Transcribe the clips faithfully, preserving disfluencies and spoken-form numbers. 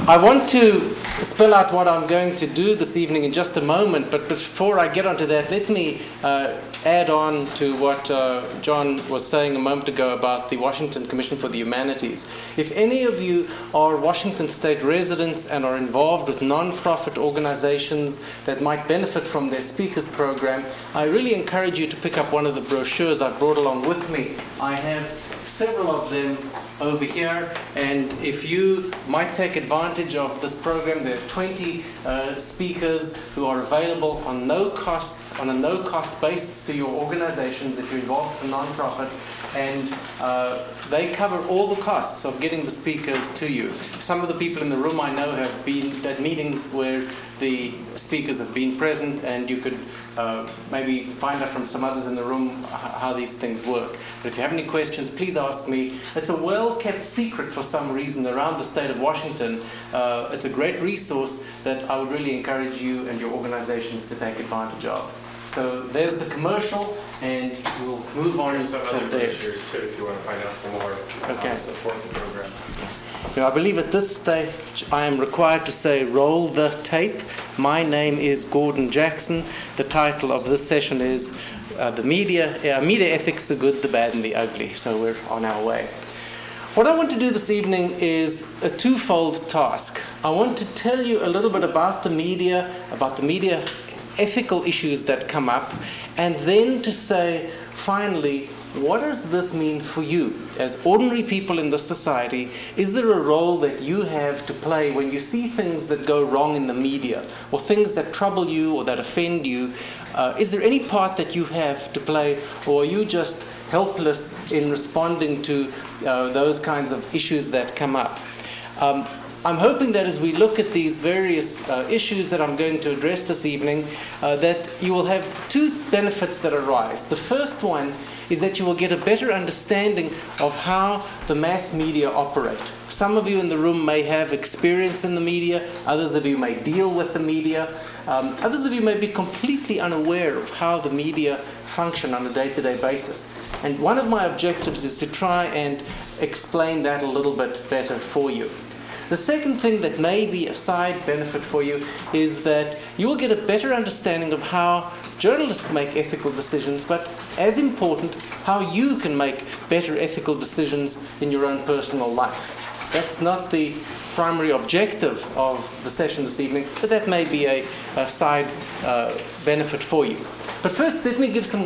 I want to spell out what I'm going to do this evening in just a moment, but before I get onto that, let me uh, add on to what uh, John was saying a moment ago about the Washington Commission for the Humanities. If any of you are Washington State residents and are involved with non-profit organizations that might benefit from their speakers program, I really encourage you to pick up one of the brochures I brought along with me. I have several of them over here, and if you might take advantage of this program, there are twenty uh, speakers who are available on no cost, on a no-cost basis to your organizations if you're involved in a non-profit, and uh, they cover all the costs of getting the speakers to you. Some of the people in the room I know have been at meetings where the speakers have been present, and you could uh, maybe find out from some others in the room how these things work. But if you have any questions, please ask me. It's a well-kept secret for some reason around the state of Washington. Uh, it's a great resource that I would really encourage you and your organizations to take advantage of. So there's the commercial, and we'll move on There's some other from there. brochures too if you want to find out some more Okay. how to support the program. You know, I believe at this stage I am required to say roll the tape. My name is Gordon Jackson. The title of this session is uh, the media, uh, media ethics, the good, the bad, and the ugly. So we're on our way. What I want to do this evening is a twofold task. I want to tell you a little bit about the media, about the media ethical issues that come up, and then to say, finally, what does this mean for you as ordinary people in the society? Is there a role that you have to play when you see things that go wrong in the media, or things that trouble you or that offend you? Uh, is there any part that you have to play, or are you just helpless in responding to uh, those kinds of issues that come up? Um, I'm hoping that as we look at these various uh, issues that I'm going to address this evening, uh, that you will have two benefits that arise. The first one is that you will get a better understanding of how the mass media operate. Some of you in the room may have experience in the media, others of you may deal with the media, um, others of you may be completely unaware of how the media function on a day-to-day basis. And one of my objectives is to try and explain that a little bit better for you. The second thing that may be a side benefit for you is that you will get a better understanding of how journalists make ethical decisions, but as important, how you can make better ethical decisions in your own personal life. That's not the primary objective of the session this evening, but that may be a, a side uh, benefit for you. But first, let me give some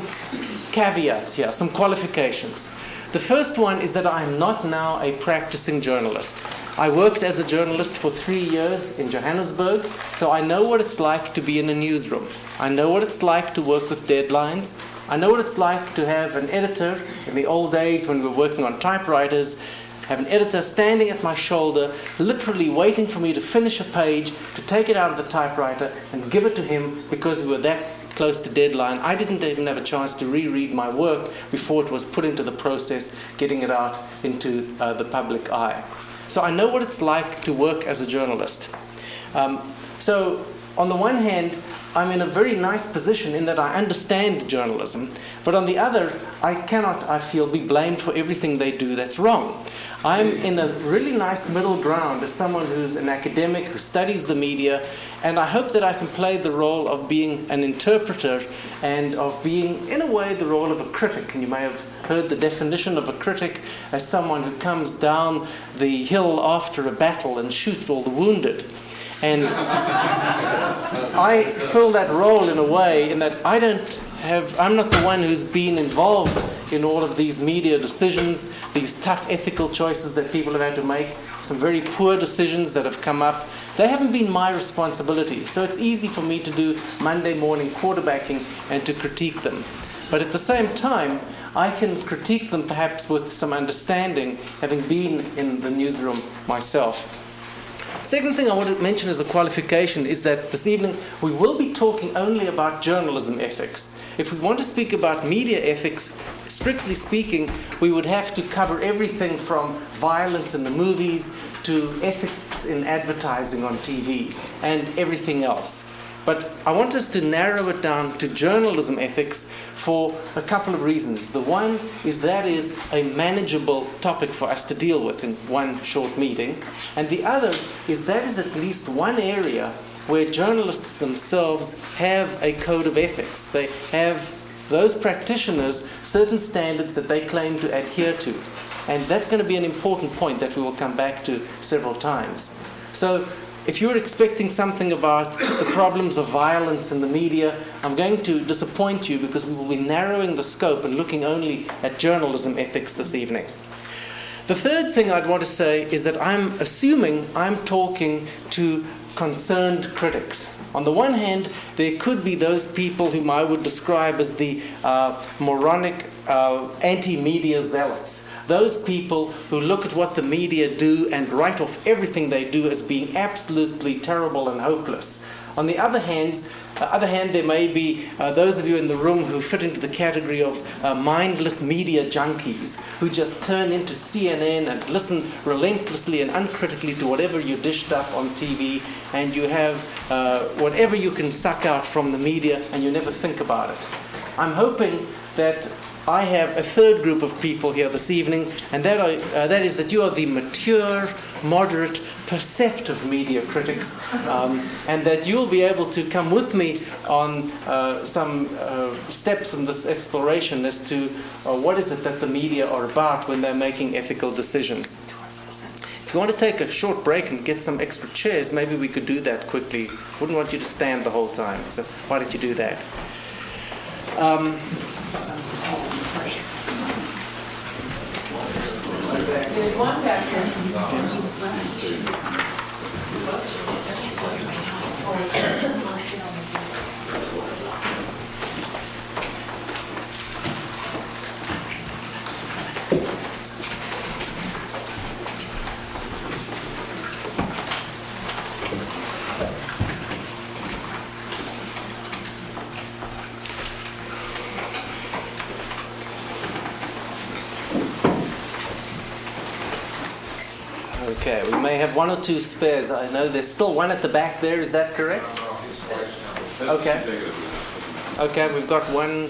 caveats here, some qualifications. The first one is that I am not now a practicing journalist. I worked as a journalist for three years in Johannesburg, so I know what it's like to be in a newsroom. I know what it's like to work with deadlines. I know what it's like to have an editor in the old days when we were working on typewriters, have an editor standing at my shoulder, literally waiting for me to finish a page, to take it out of the typewriter and give it to him because we were that close to deadline. I didn't even have a chance to reread my work before it was put into the process, getting it out into uh, the public eye. So I know what it's like to work as a journalist. Um, so on the one hand, I'm in a very nice position in that I understand journalism, but on the other, I cannot, I feel, be blamed for everything they do that's wrong. I'm in a really nice middle ground as someone who's an academic, who studies the media, and I hope that I can play the role of being an interpreter and of being, in a way, the role of a critic. And you may have heard the definition of a critic as someone who comes down the hill after a battle and shoots all the wounded. And I fill that role in a way in that I don't have, I'm not the one who's been involved in all of these media decisions, these tough ethical choices that people have had to make, some very poor decisions that have come up. They haven't been my responsibility. So it's easy for me to do Monday morning quarterbacking and to critique them. But at the same time, I can critique them perhaps with some understanding, having been in the newsroom myself. Second thing I want to mention as a qualification is that this evening we will be talking only about journalism ethics. If we want to speak about media ethics, strictly speaking, we would have to cover everything from violence in the movies to ethics in advertising on T V and everything else. But I want us to narrow it down to journalism ethics for a couple of reasons. The one is that is a manageable topic for us to deal with in one short meeting. And the other is that is at least one area where journalists themselves have a code of ethics. They have, those practitioners, certain standards that they claim to adhere to. And that's going to be an important point that we will come back to several times. So if you're expecting something about the problems of violence in the media, I'm going to disappoint you because we will be narrowing the scope and looking only at journalism ethics this evening. The third thing I'd want to say is that I'm assuming I'm talking to concerned critics. On the one hand, there could be those people whom I would describe as the uh, moronic uh, anti-media zealots. Those people who look at what the media do and write off everything they do as being absolutely terrible and hopeless. On the other hand, uh, other hand there may be uh, those of you in the room who fit into the category of uh, mindless media junkies who just turn into C N N and listen relentlessly and uncritically to whatever you dished up on T V, and you have uh, whatever you can suck out from the media and you never think about it. I'm hoping that I have a third group of people here this evening, and that, are, uh, that is that you are the mature, moderate, perceptive media critics, um, and that you'll be able to come with me on uh, some uh, steps in this exploration as to uh, what is it that the media are about when they're making ethical decisions. If you want to take a short break and get some extra chairs, maybe we could do that quickly. Wouldn't want you to stand the whole time, so why don't you do that? Um, There's one back there. Okay, we may have one or two spares. I know there's still one at the back there. Is that correct? Okay. Okay, we've got one,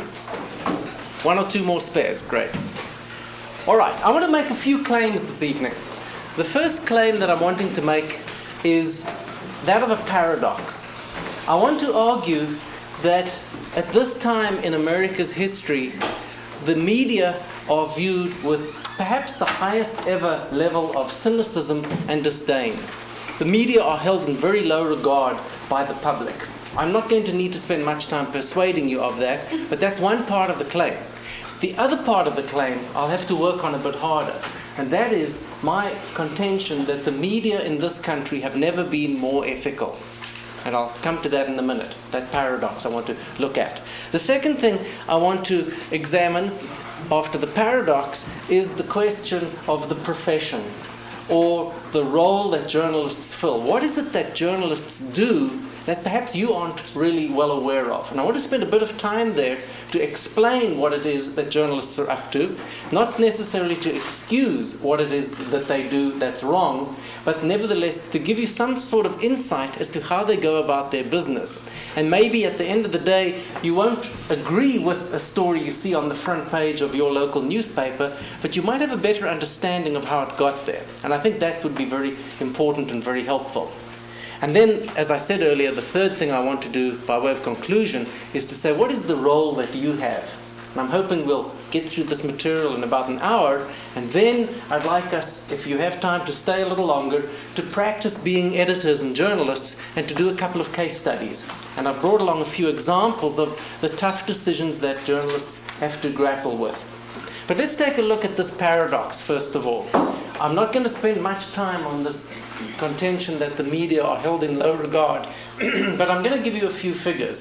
one or two more spares. Great. All right, I want to make a few claims this evening. The first claim that I'm wanting to make is that of a paradox. I want to argue that at this time in America's history, the media are viewed with perhaps the highest ever level of cynicism and disdain. The media are held in very low regard by the public. I'm not going to need to spend much time persuading you of that, but that's one part of the claim. The other part of the claim I'll have to work on a bit harder, and that is my contention that the media in this country have never been more ethical. And I'll come to that in a minute, that paradox I want to look at. The second thing I want to examine after the paradox is the question of the profession, or the role that journalists fill. What is it that journalists do that perhaps you aren't really well aware of? And I want to spend a bit of time there to explain what it is that journalists are up to, not necessarily to excuse what it is that they do that's wrong, but nevertheless to give you some sort of insight as to how they go about their business. And maybe at the end of the day, you won't agree with a story you see on the front page of your local newspaper, but you might have a better understanding of how it got there. And I think that would be very important and very helpful. And then, as I said earlier, the third thing I want to do by way of conclusion is to say, what is the role that you have? And I'm hoping we'll get through this material in about an hour, and then I'd like us, if you have time to stay a little longer, to practice being editors and journalists and to do a couple of case studies. And I've brought along a few examples of the tough decisions that journalists have to grapple with. But let's take a look at this paradox first of all. I'm not going to spend much time on this contention that the media are held in low regard, but I'm going to give you a few figures.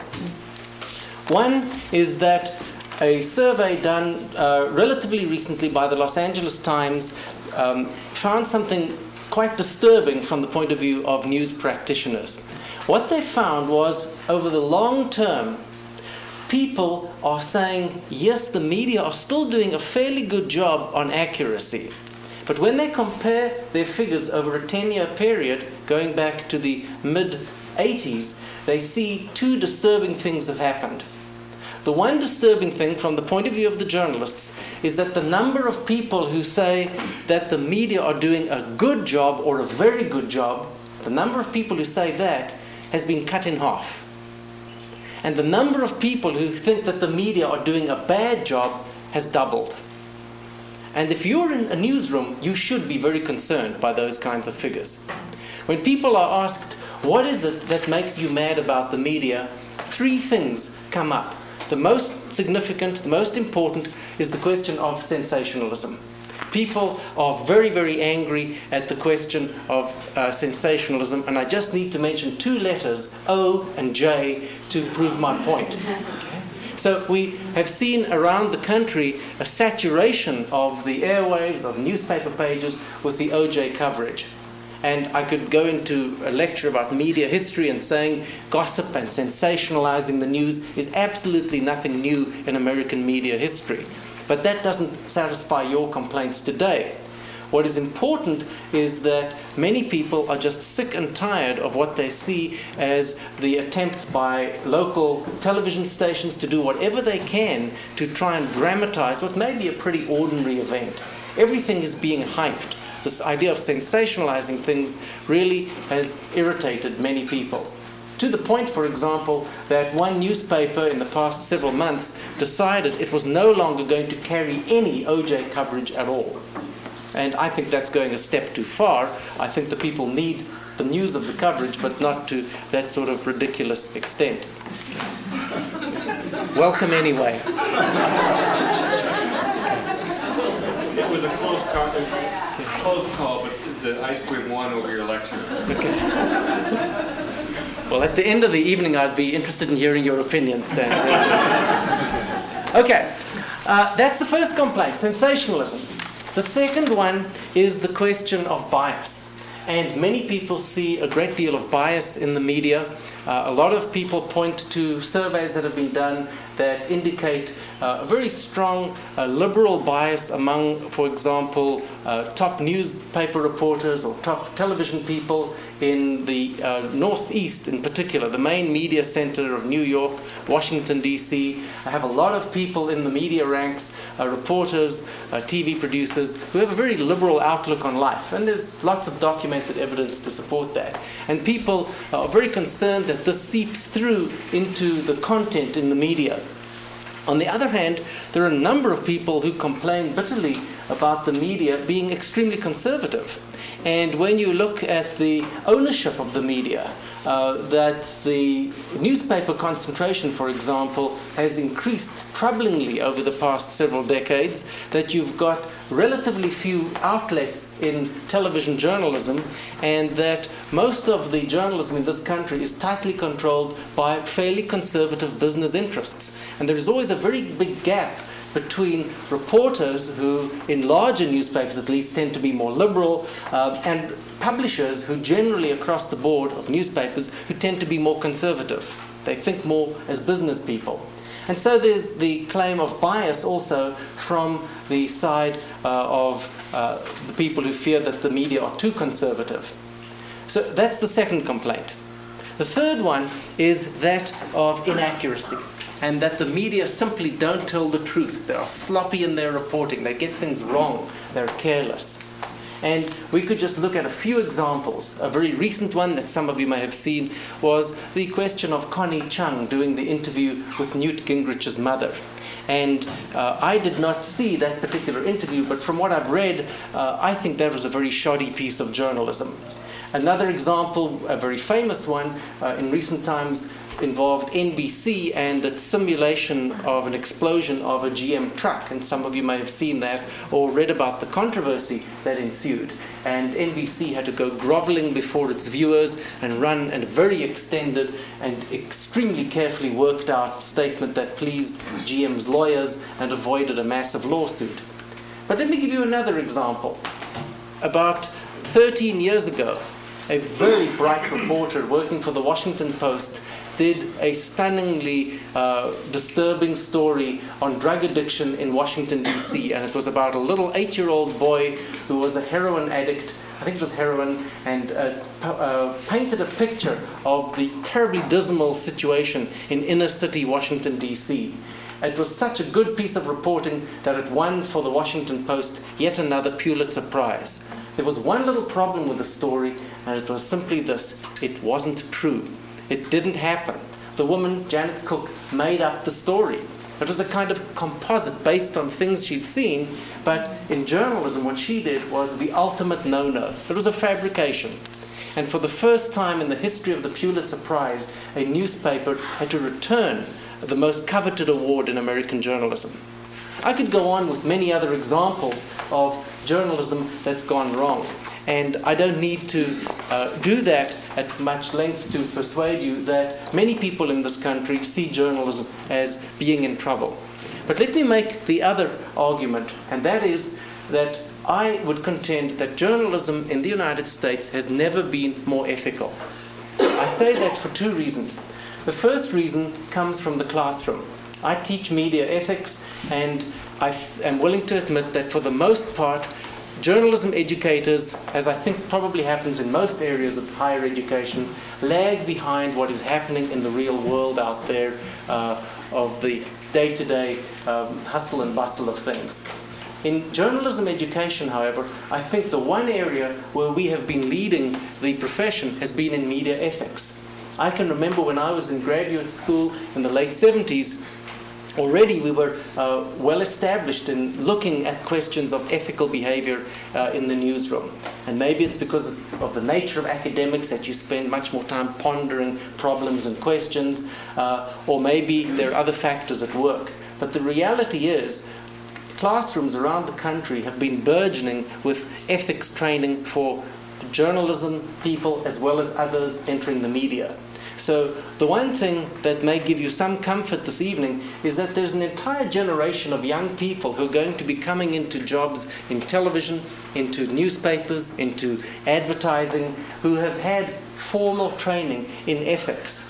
One is that a survey done uh, relatively recently by the Los Angeles Times um, found something quite disturbing from the point of view of news practitioners. What they found was, over the long term, people are saying, yes, the media are still doing a fairly good job on accuracy. But when they compare their figures over a ten-year period, going back to the mid eighties, they see two disturbing things have happened. The one disturbing thing from the point of view of the journalists is that the number of people who say that the media are doing a good job or a very good job, the number of people who say that has been cut in half. And the number of people who think that the media are doing a bad job has doubled. And if you're in a newsroom, you should be very concerned by those kinds of figures. When people are asked, what is it that makes you mad about the media? Three things come up. The most significant, the most important, is the question of sensationalism. People are very, very angry at the question of uh, sensationalism, and I just need to mention two letters, O and J, to prove my point. So we have seen around the country a saturation of the airwaves, of newspaper pages with the O J coverage. And I could go into a lecture about media history and saying gossip and sensationalizing the news is absolutely nothing new in American media history. But that doesn't satisfy your complaints today. What is important is that many people are just sick and tired of what they see as the attempts by local television stations to do whatever they can to try and dramatize what may be a pretty ordinary event. Everything is being hyped. This idea of sensationalizing things really has irritated many people. To the point, for example, that one newspaper in the past several months decided it was no longer going to carry any O J coverage at all. And I think that's going a step too far. I think the people need the news of the coverage, but not to that sort of ridiculous extent. Welcome anyway. It was a close call, close call, but the ice cream won over your lecture. Okay. Well, at the end of the evening, I'd be interested in hearing your opinions, Dan. Okay, uh, that's the first complaint, sensationalism. The second one is the question of bias. And many people see a great deal of bias in the media. Uh, a lot of people point to surveys that have been done that indicate uh, a very strong uh, liberal bias among, for example, uh, top newspaper reporters or top television people in the uh, Northeast in particular, the main media center of New York, Washington, D C. I have a lot of people in the media ranks, uh, reporters, uh, T V producers, who have a very liberal outlook on life. And there's lots of documented evidence to support that. And people are very concerned that this seeps through into the content in the media. On the other hand, there are a number of people who complain bitterly about the media being extremely conservative. And when you look at the ownership of the media, uh, that the newspaper concentration, for example, has increased troublingly over the past several decades, that you've got relatively few outlets in television journalism, and that most of the journalism in this country is tightly controlled by fairly conservative business interests. And there is always a very big gap between reporters who, in larger newspapers at least, tend to be more liberal, uh, and publishers who generally across the board of newspapers who tend to be more conservative. They think more as business people. And so there's the claim of bias also from the side uh, of uh, the people who fear that the media are too conservative. So that's the second complaint. The third one is that of inaccuracy, and that the media simply don't tell the truth. They are sloppy in their reporting. They get things wrong. They're careless. And we could just look at a few examples. A very recent one that some of you may have seen was the question of Connie Chung doing the interview with Newt Gingrich's mother. And uh, I did not see that particular interview, but from what I've read, uh, I think that was a very shoddy piece of journalism. Another example, a very famous one uh, in recent times, involved N B C and its simulation of an explosion of a G M truck. And some of you may have seen that or read about the controversy that ensued. And N B C had to go groveling before its viewers and run a very extended and extremely carefully worked out statement that pleased G M's lawyers and avoided a massive lawsuit. But let me give you another example. About thirteen years ago, a very bright reporter working for the Washington Post did a stunningly uh, disturbing story on drug addiction in Washington, D C, and it was about a little eight-year-old boy who was a heroin addict I think it was heroin, and uh, p- uh, painted a picture of the terribly dismal situation in inner city Washington, D C It was such a good piece of reporting that it won for the Washington Post yet another Pulitzer Prize. There was one little problem with the story, and it was simply this: it wasn't true. It didn't happen. The woman, Janet Cook, made up the story. It was a kind of composite based on things she'd seen, but in journalism what she did was the ultimate no-no. It was a fabrication. And for the first time in the history of the Pulitzer Prize, a newspaper had to return the most coveted award in American journalism. I could go on with many other examples of journalism that's gone wrong. And I don't need to uh, do that at much length to persuade you that many people in this country see journalism as being in trouble. But let me make the other argument, and that is that I would contend that journalism in the United States has never been more ethical. I say that for two reasons. The first reason comes from the classroom. I teach media ethics, and I am willing to admit that for the most part, journalism educators, as I think probably happens in most areas of higher education, lag behind what is happening in the real world out there uh, of the day-to-day um, hustle and bustle of things. In journalism education, however, I think the one area where we have been leading the profession has been in media ethics. I can remember when I was in graduate school in the late seventies, already we were uh, well established in looking at questions of ethical behavior uh, in the newsroom. And maybe it's because of, of the nature of academics that you spend much more time pondering problems and questions, uh, or maybe there are other factors at work. But the reality is, classrooms around the country have been burgeoning with ethics training for journalism people as well as others entering the media. So the one thing that may give you some comfort this evening is that there's an entire generation of young people who are going to be coming into jobs in television, into newspapers, into advertising, who have had formal training in ethics.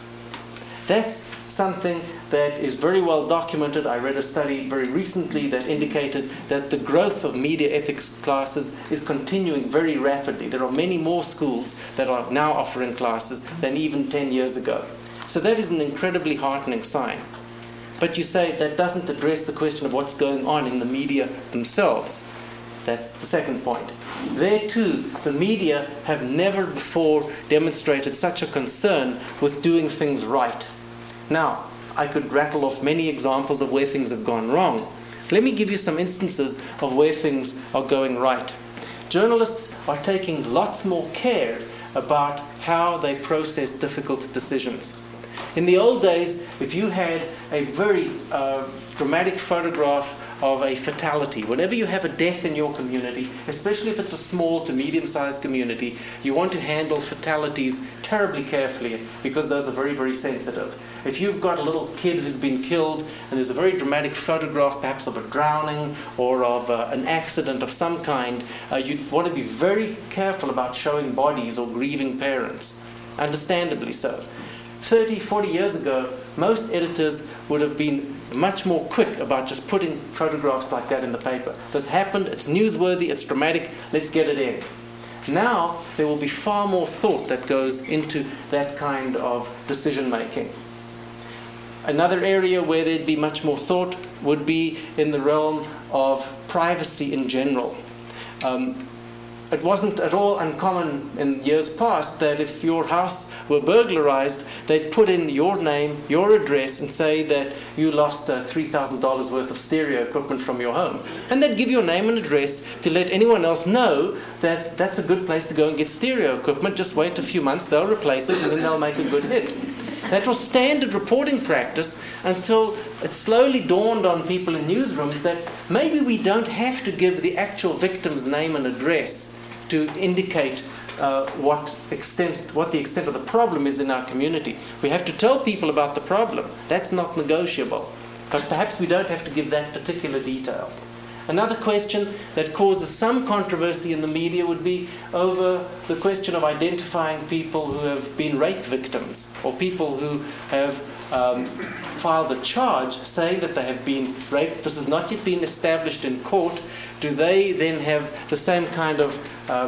That's something that is very well documented. I read a study very recently that indicated that the growth of media ethics classes is continuing very rapidly. There are many more schools that are now offering classes than even ten years ago. So that is an incredibly heartening sign. But you say that doesn't address the question of what's going on in the media themselves. That's the second point. There too, the media have never before demonstrated such a concern with doing things right. Now, I could rattle off many examples of where things have gone wrong. Let me give you some instances of where things are going right. Journalists are taking lots more care about how they process difficult decisions. In the old days, if you had a very uh, dramatic photograph of a fatality, whenever you have a death in your community, especially if it's a small to medium-sized community, you want to handle fatalities terribly carefully because those are very, very sensitive. If you've got a little kid who's been killed and there's a very dramatic photograph perhaps of a drowning or of uh, an accident of some kind, uh, you want to be very careful about showing bodies or grieving parents. Understandably so. thirty, forty years ago, most editors would have been much more quick about just putting photographs like that in the paper. This happened, it's newsworthy, it's dramatic, let's get it in. Now, there will be far more thought that goes into that kind of decision making. Another area where there'd be much more thought would be in the realm of privacy in general. Um, It wasn't at all uncommon in years past that if your house were burglarized, they'd put in your name, your address, and say that you lost uh, three thousand dollars worth of stereo equipment from your home. And they'd give your name and address to let anyone else know that that's a good place to go and get stereo equipment. Just wait a few months, they'll replace it, and then they'll make a good hit. That was standard reporting practice until it slowly dawned on people in newsrooms that maybe we don't have to give the actual victim's name and address to indicate uh, what extent, what the extent of the problem is in our community. We have to tell people about the problem. That's not negotiable. But perhaps we don't have to give that particular detail. Another question that causes some controversy in the media would be over the question of identifying people who have been rape victims or people who have um, filed a charge saying that they have been raped. This has not yet been established in court. Do they then have the same kind of uh,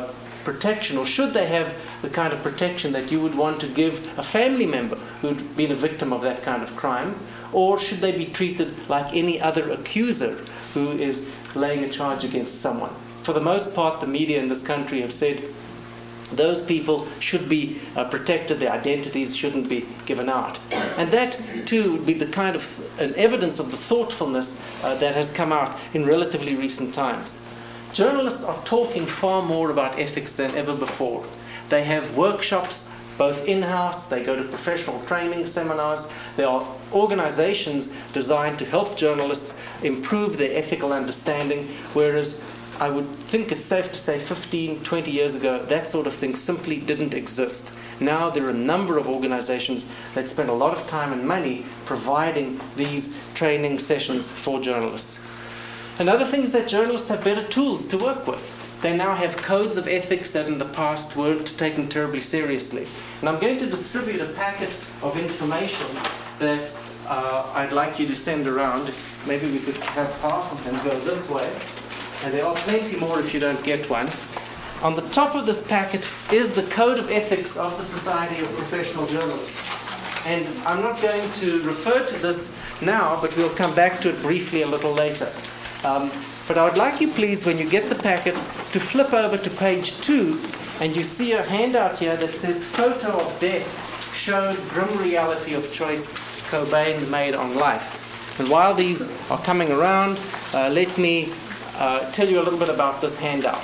protection, or should they have the kind of protection that you would want to give a family member who'd been a victim of that kind of crime? Or should they be treated like any other accuser who is laying a charge against someone? For the most part, the media in this country have said those people should be uh, protected, their identities shouldn't be given out. And that, too, would be the kind of an evidence of the thoughtfulness uh, that has come out in relatively recent times. Journalists are talking far more about ethics than ever before. They have workshops, both in-house, they go to professional training seminars. There are organizations designed to help journalists improve their ethical understanding, whereas I would think it's safe to say fifteen, twenty years ago, that sort of thing simply didn't exist. Now there are a number of organizations that spend a lot of time and money providing these training sessions for journalists. Another thing is that journalists have better tools to work with. They now have codes of ethics that in the past weren't taken terribly seriously. And I'm going to distribute a packet of information that uh, I'd like you to send around. Maybe we could have half of them go this way. And there are plenty more if you don't get one. On the top of this packet is the Code of Ethics of the Society of Professional Journalists. And I'm not going to refer to this now, but we'll come back to it briefly a little later. Um, but I would like you, please, when you get the packet, to flip over to page two, and you see a handout here that says Photo of Death Showed Grim Reality of Choice Cobain Made on Life. And while these are coming around, uh, let me uh, tell you a little bit about this handout.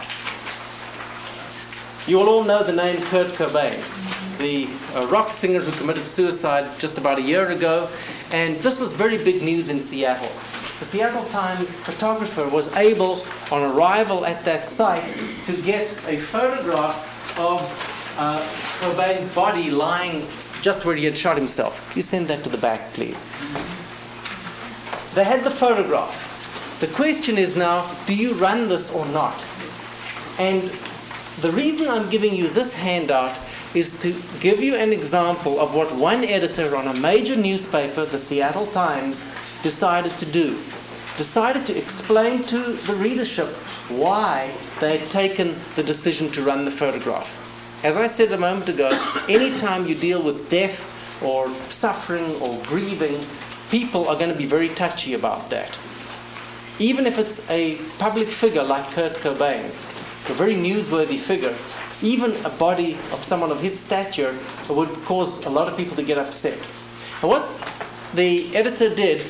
You will all know the name Kurt Cobain, the uh, rock singer who committed suicide just about a year ago, and this was very big news in Seattle. The Seattle Times photographer was able, on arrival at that site, to get a photograph of uh, Cobain's body lying just where he had shot himself. You send that to the back, please. They had the photograph. The question is now, do you run this or not? And the reason I'm giving you this handout is to give you an example of what one editor on a major newspaper, the Seattle Times, decided to do. Decided to explain to the readership why they had taken the decision to run the photograph. As I said a moment ago, anytime you deal with death or suffering or grieving, people are going to be very touchy about that. Even if it's a public figure like Kurt Cobain, a very newsworthy figure, even a body of someone of his stature would cause a lot of people to get upset. And what the editor did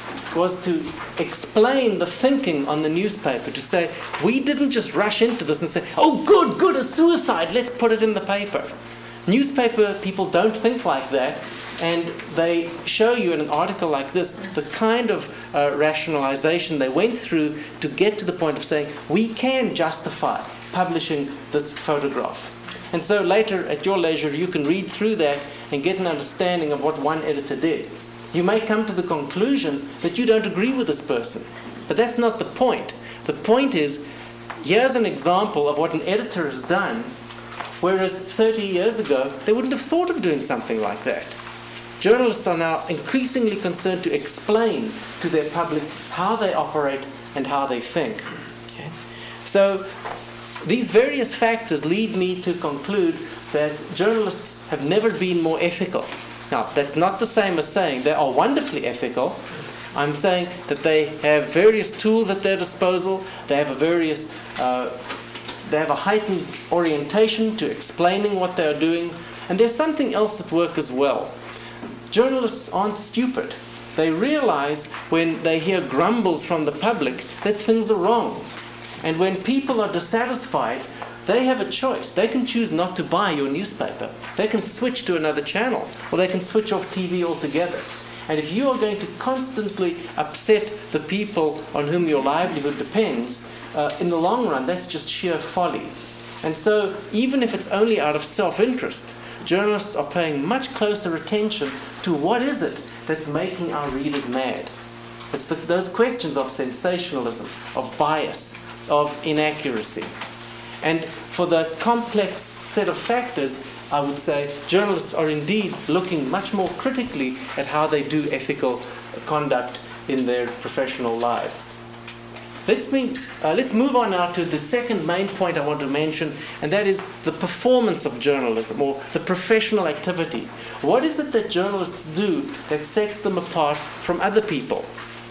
was to explain the thinking on the newspaper, to say, we didn't just rush into this and say, oh, good, good, a suicide, let's put it in the paper. Newspaper people don't think like that, and they show you in an article like this the kind of uh, rationalization they went through to get to the point of saying, we can justify publishing this photograph. And so later, at your leisure, you can read through that and get an understanding of what one editor did. You may come to the conclusion that you don't agree with this person, but that's not the point. The point is, here's an example of what an editor has done, whereas thirty years ago, they wouldn't have thought of doing something like that. Journalists are now increasingly concerned to explain to their public how they operate and how they think. Okay? So these various factors lead me to conclude that journalists have never been more ethical. Now, that's not the same as saying they are wonderfully ethical. I'm saying that they have various tools at their disposal. They have a various, uh, they have a heightened orientation to explaining what they are doing. And there's something else at work as well. Journalists aren't stupid. They realize when they hear grumbles from the public that things are wrong. And when people are dissatisfied, they have a choice. They can choose not to buy your newspaper. They can switch to another channel, or they can switch off T V altogether. And if you are going to constantly upset the people on whom your livelihood depends, uh, in the long run, that's just sheer folly. And so, even if it's only out of self-interest, journalists are paying much closer attention to what is it that's making our readers mad. It's the, those questions of sensationalism, of bias, of inaccuracy. And for the complex set of factors, I would say journalists are indeed looking much more critically at how they do ethical conduct in their professional lives. Let's, mean, uh, let's move on now to the second main point I want to mention, and that is the performance of journalism, or the professional activity. What is it that journalists do that sets them apart from other people?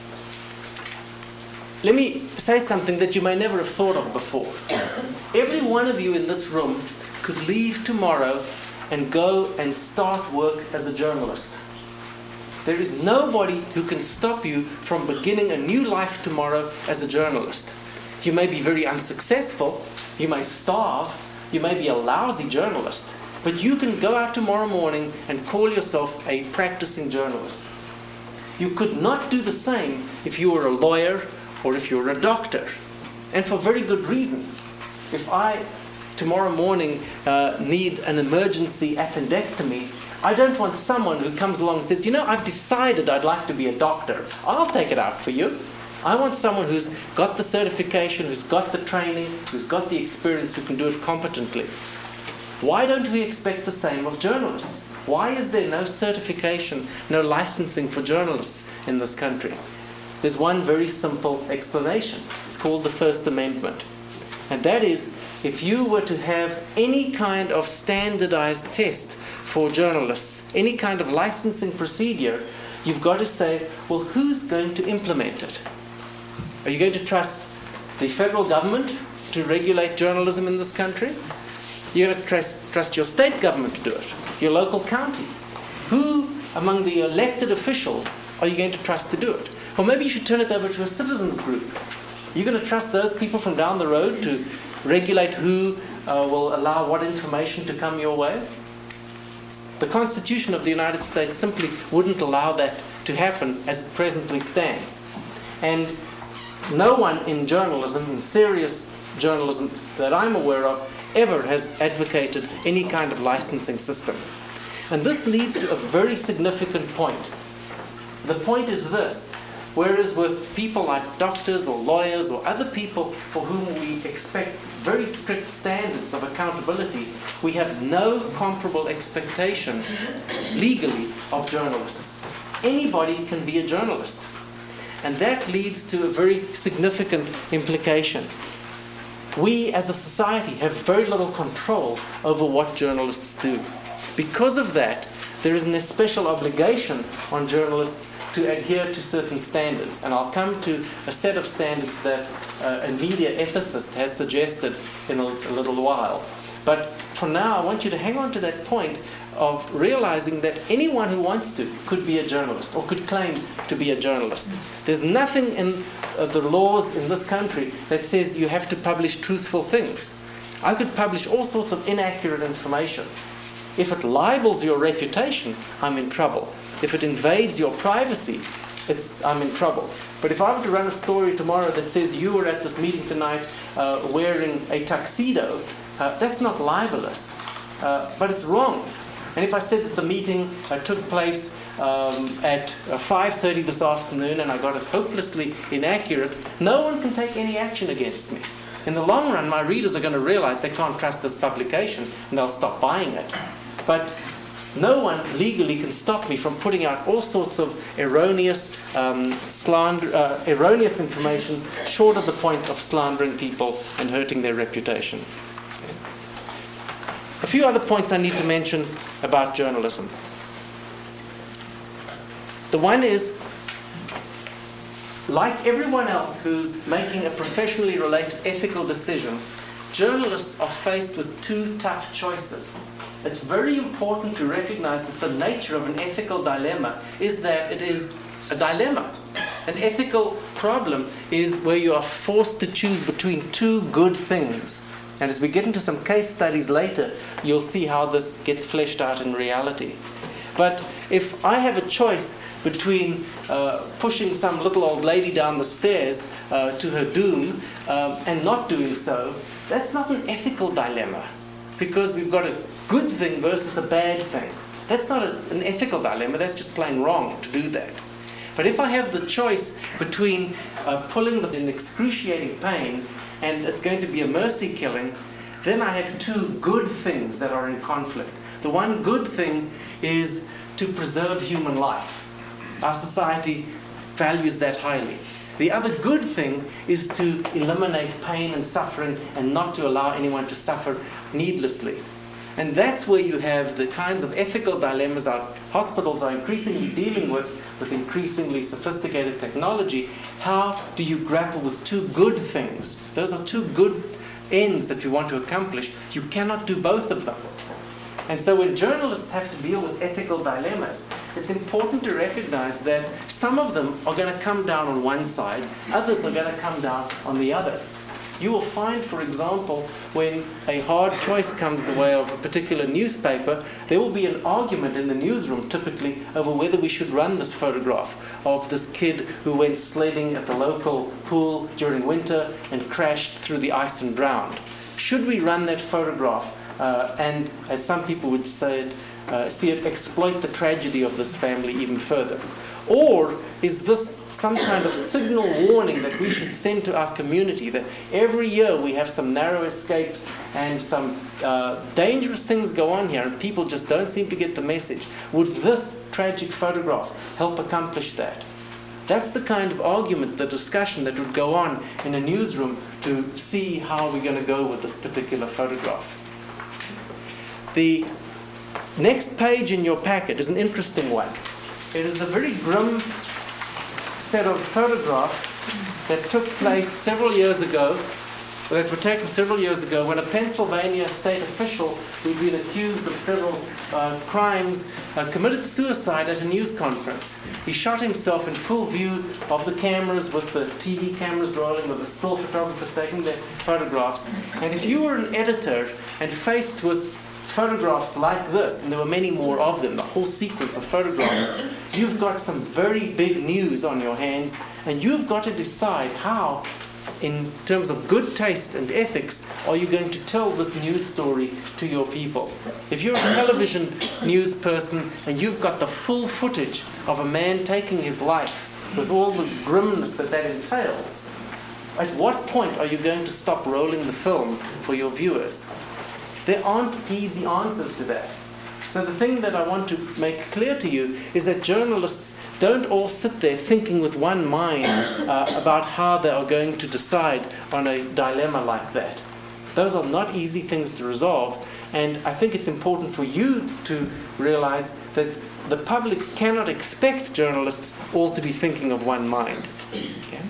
Let me say something that you may never have thought of before. Every one of you in this room could leave tomorrow and go and start work as a journalist. There is nobody who can stop you from beginning a new life tomorrow as a journalist. You may be very unsuccessful, you may starve, you may be a lousy journalist, but you can go out tomorrow morning and call yourself a practicing journalist. You could not do the same if you were a lawyer or if you were a doctor, and for very good reason. If I tomorrow morning uh, need an emergency appendectomy, I don't want someone who comes along and says, you know, I've decided I'd like to be a doctor. I'll take it out for you. I want someone who's got the certification, who's got the training, who's got the experience, who can do it competently. Why don't we expect the same of journalists? Why is there no certification, no licensing for journalists in this country? There's one very simple explanation. It's called the First Amendment. And that is, if you were to have any kind of standardized test for journalists, any kind of licensing procedure, you've got to say, well, who's going to implement it? Are you going to trust the federal government to regulate journalism in this country? You're going to trust, trust your state government to do it, your local county. Who among the elected officials are you going to trust to do it? Or maybe you should turn it over to a citizens group. You're going to trust those people from down the road to regulate who uh, will allow what information to come your way? The Constitution of the United States simply wouldn't allow that to happen as it presently stands. And no one in journalism, in serious journalism that I'm aware of, ever has advocated any kind of licensing system. And this leads to a very significant point. The point is this: whereas with people like doctors or lawyers or other people for whom we expect very strict standards of accountability, we have no comparable expectation legally of journalists. Anybody can be a journalist. And that leads to a very significant implication. We as a society have very little control over what journalists do. Because of that, there is a special obligation on journalists to adhere to certain standards. And I'll come to a set of standards that uh, a media ethicist has suggested in a, a little while. But for now, I want you to hang on to that point of realizing that anyone who wants to could be a journalist or could claim to be a journalist. There's nothing in uh, the laws in this country that says you have to publish truthful things. I could publish all sorts of inaccurate information. If it libels your reputation, I'm in trouble. If it invades your privacy, it's, I'm in trouble. But if I were to run a story tomorrow that says you were at this meeting tonight uh, wearing a tuxedo, uh, that's not libelous, uh, but it's wrong. And if I said that the meeting uh, took place um, at uh, five thirty this afternoon and I got it hopelessly inaccurate, no one can take any action against me. In the long run, my readers are going to realize they can't trust this publication and they'll stop buying it. But no one legally can stop me from putting out all sorts of erroneous, um, slander, uh, erroneous information short of the point of slandering people and hurting their reputation. A few other points I need to mention about journalism. The one is, like everyone else who's making a professionally related ethical decision, journalists are faced with two tough choices. It's very important to recognize that the nature of an ethical dilemma is that it is a dilemma. An ethical problem is where you are forced to choose between two good things. And as we get into some case studies later, you'll see how this gets fleshed out in reality. But if I have a choice between uh, pushing some little old lady down the stairs uh, to her doom um, and not doing so, that's not an ethical dilemma, because we've got a good thing versus a bad thing. That's not a, an ethical dilemma, that's just plain wrong to do that. But if I have the choice between uh, pulling them in excruciating pain and it's going to be a mercy killing, then I have two good things that are in conflict. The one good thing is to preserve human life. Our society values that highly. The other good thing is to eliminate pain and suffering and not to allow anyone to suffer needlessly. And that's where you have the kinds of ethical dilemmas our hospitals are increasingly dealing with, with increasingly sophisticated technology. How do you grapple with two good things? Those are two good ends that you want to accomplish. You cannot do both of them. And so when journalists have to deal with ethical dilemmas, it's important to recognize that some of them are going to come down on one side, others are going to come down on the other. You will find, for example, when a hard choice comes the way of a particular newspaper, there will be an argument in the newsroom typically over whether we should run this photograph of this kid who went sledding at the local pool during winter and crashed through the ice and drowned. Should we run that photograph uh, and, as some people would say it, uh, see it exploit the tragedy of this family even further? Or is this some kind of signal warning that we should send to our community that every year we have some narrow escapes and some uh, dangerous things go on here and people just don't seem to get the message? Would this tragic photograph help accomplish that? That's the kind of argument, the discussion that would go on in a newsroom to see how we're going to go with this particular photograph. The next page in your packet is an interesting one. It is a very grim set of photographs that took place several years ago, that were taken several years ago when a Pennsylvania state official who'd been accused of several uh, crimes uh, committed suicide at a news conference. He shot himself in full view of the cameras, with the T V cameras rolling, with the still photographers taking their photographs. And if you were an editor and faced with photographs like this, and there were many more of them, the whole sequence of photographs, you've got some very big news on your hands, and you've got to decide how, in terms of good taste and ethics, are you going to tell this news story to your people. If you're a television news person and you've got the full footage of a man taking his life with all the grimness that that entails, at what point are you going to stop rolling the film for your viewers? There aren't easy answers to that. So the thing that I want to make clear to you is that journalists don't all sit there thinking with one mind uh, about how they are going to decide on a dilemma like that. Those are not easy things to resolve, and I think it's important for you to realize that the public cannot expect journalists all to be thinking of one mind. Okay?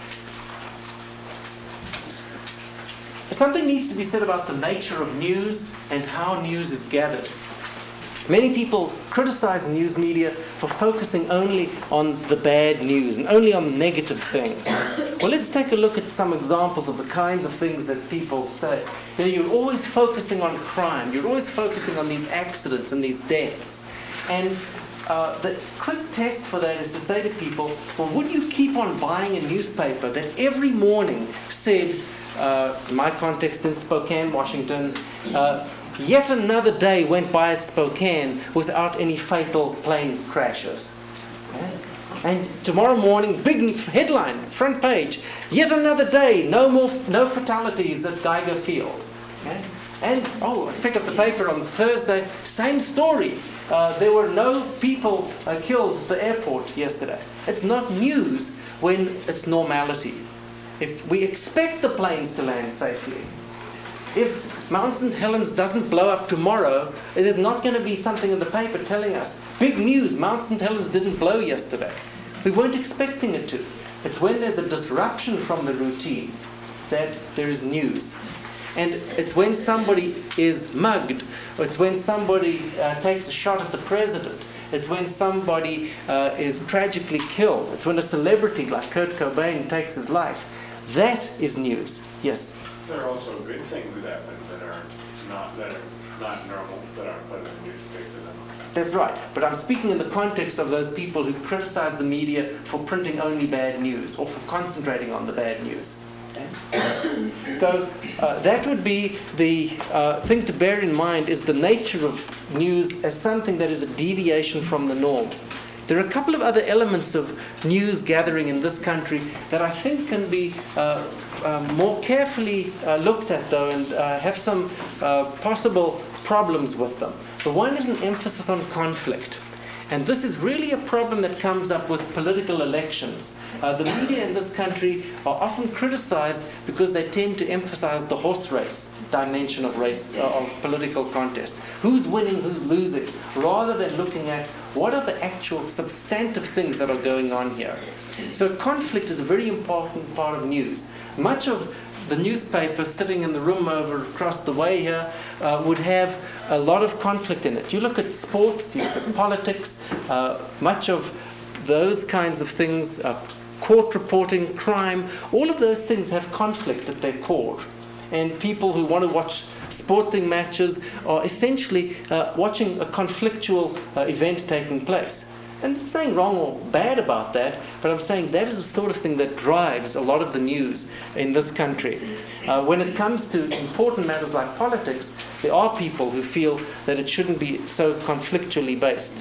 Something needs to be said about the nature of news and how news is gathered. Many people criticize news media for focusing only on the bad news and only on negative things. Well, let's take a look at some examples of the kinds of things that people say. You know, you're always focusing on crime. You're always focusing on these accidents and these deaths. And uh, the quick test for that is to say to people, well, would you keep on buying a newspaper that every morning said, Uh, in my context in Spokane, Washington, uh, yet another day went by at Spokane without any fatal plane crashes. Okay? And tomorrow morning, big headline, front page, yet another day, no more, no fatalities at Geiger Field. Okay? And, oh, I pick up the paper on Thursday, same story. Uh, there were no people uh, killed at the airport yesterday. It's not news when it's normality. If we expect the planes to land safely, if Mount Saint Helens doesn't blow up tomorrow, there's not going to be something in the paper telling us, big news, Mount Saint Helens didn't blow yesterday. We weren't expecting it to. It's when there's a disruption from the routine that there is news. And it's when somebody is mugged, or it's when somebody uh, takes a shot at the president. It's when somebody uh, is tragically killed. It's when a celebrity like Kurt Cobain takes his life. That is news. Yes? There are also good things that happen that are not that are not normal, that aren't put in the newspaper. That's right. But I'm speaking in the context of those people who criticize the media for printing only bad news or for concentrating on the bad news. Okay? So uh, that would be the uh, thing to bear in mind, is the nature of news as something that is a deviation from the norm. There are a couple of other elements of news gathering in this country that I think can be uh, uh, more carefully uh, looked at, though, and uh, have some uh, possible problems with them. The one is an emphasis on conflict. And this is really a problem that comes up with political elections. Uh, the media in this country are often criticized because they tend to emphasize the horse race dimension of race, uh, of political contest. Who's winning, who's losing, rather than looking at what are the actual substantive things that are going on here. So conflict is a very important part of news. Much of the newspaper sitting in the room over across the way here uh, would have a lot of conflict in it. You look at sports, you look at politics, uh, much of those kinds of things, uh, court reporting, crime, all of those things have conflict at their core. And people who want to watch sporting matches are essentially uh, watching a conflictual uh, event taking place. And I'm saying wrong or bad about that, but I'm saying that is the sort of thing that drives a lot of the news in this country. Uh, when it comes to important matters like politics, there are people who feel that it shouldn't be so conflictually based.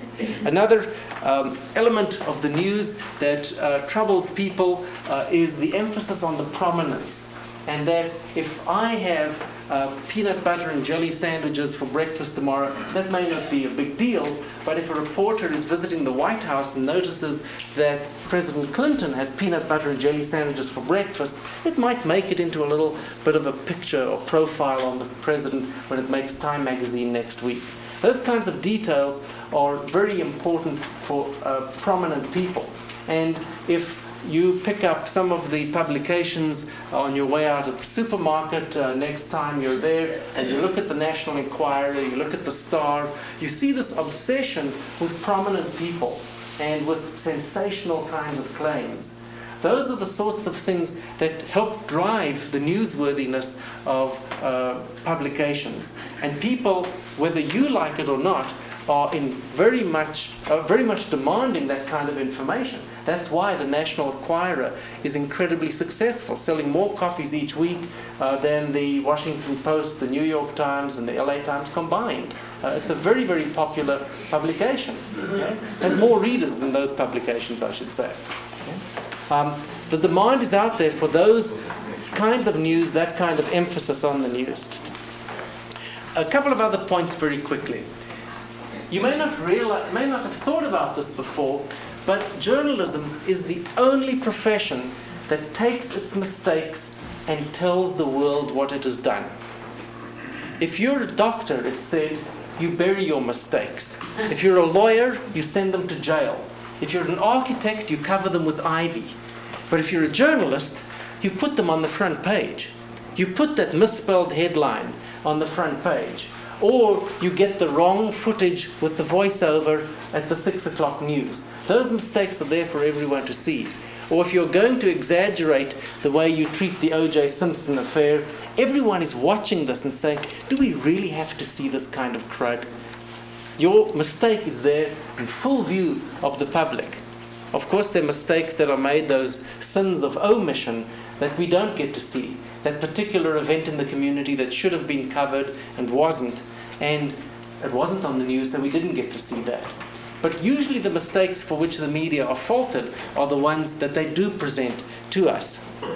Another um, element of the news that uh, troubles people uh, is the emphasis on the prominence. And that if I have uh, peanut butter and jelly sandwiches for breakfast tomorrow, that may not be a big deal. But if a reporter is visiting the White House and notices that President Clinton has peanut butter and jelly sandwiches for breakfast, it might make it into a little bit of a picture or profile on the president when it makes Time magazine next week. Those kinds of details are very important for uh, prominent people. And if you pick up some of the publications on your way out of the supermarket uh, next time you're there, and you look at the National Enquirer, you look at the Star, you see this obsession with prominent people and with sensational kinds of claims. Those are the sorts of things that help drive the newsworthiness of uh, publications. And people, whether you like it or not, are in very much, uh, very much demanding that kind of information. That's why the National Enquirer is incredibly successful, selling more copies each week uh, than the Washington Post, the New York Times, and the L A Times combined. Uh, it's a very, very popular publication. Okay? Has more readers than those publications, I should say. Okay? Um, the demand is out there for those kinds of news, that kind of emphasis on the news. A couple of other points very quickly. You may not realize, may not have thought about this before, but journalism is the only profession that takes its mistakes and tells the world what it has done. If you're a doctor, it said, you bury your mistakes. If you're a lawyer, you send them to jail. If you're an architect, you cover them with ivy. But if you're a journalist, you put them on the front page. You put that misspelled headline on the front page. Or you get the wrong footage with the voiceover at the six o'clock news. Those mistakes are there for everyone to see. Or if you're going to exaggerate the way you treat the O J Simpson affair, everyone is watching this and saying, do we really have to see this kind of crud? Your mistake is there in full view of the public. Of course, there are mistakes that are made, those sins of omission that we don't get to see. That particular event in the community that should have been covered and wasn't, and it wasn't on the news, so we didn't get to see that. But usually the mistakes for which the media are faulted are the ones that they do present to us.